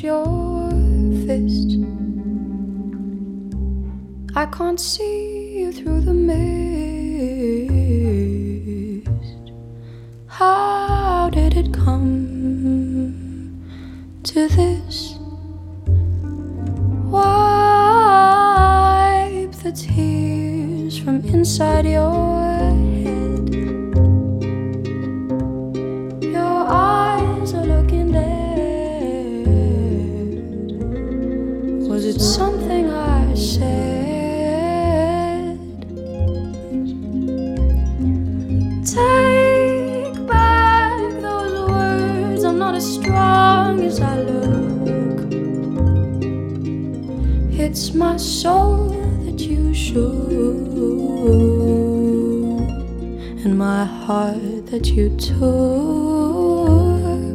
clench your fist. I can't see you through the mist. How did it come to this? Wipe the tears from inside your head. Your eyes are looking dead. Was it something I said? Take back those words. I'm not as strong as I look. It's my soul that you shook, and my heart that you took.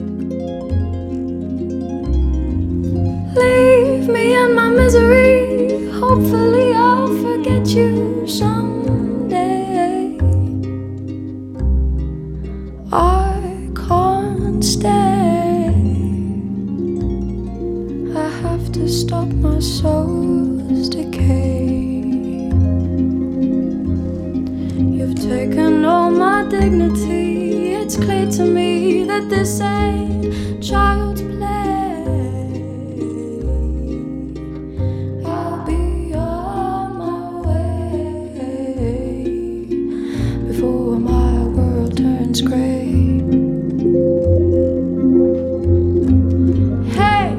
Leave me in my misery. Hopefully I'll forget you someday. I can't stay. I have to stop my soul's decay. You've taken all my dignity. It's clear to me that this ain't child's play. I'll be on my way before my world turns gray. Hey,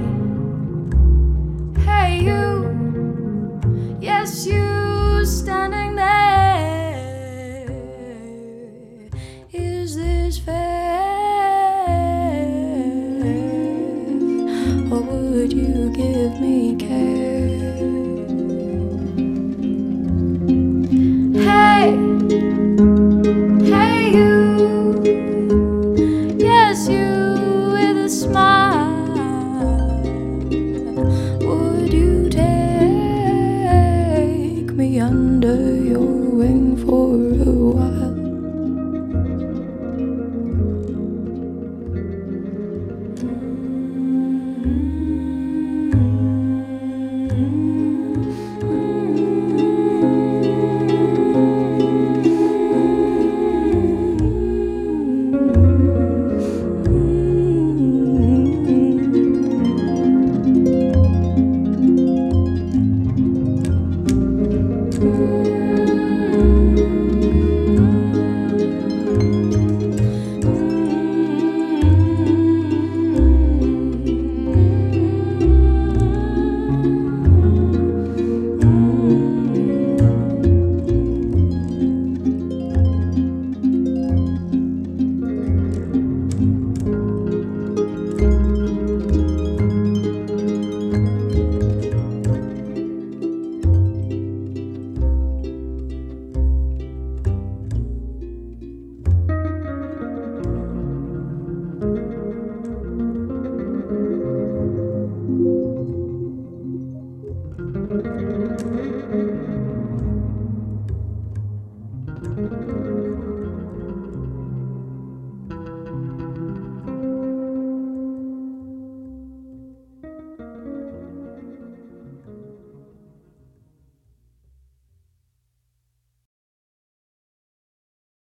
hey you, yes you standing there. Is this fair, or would you give me care?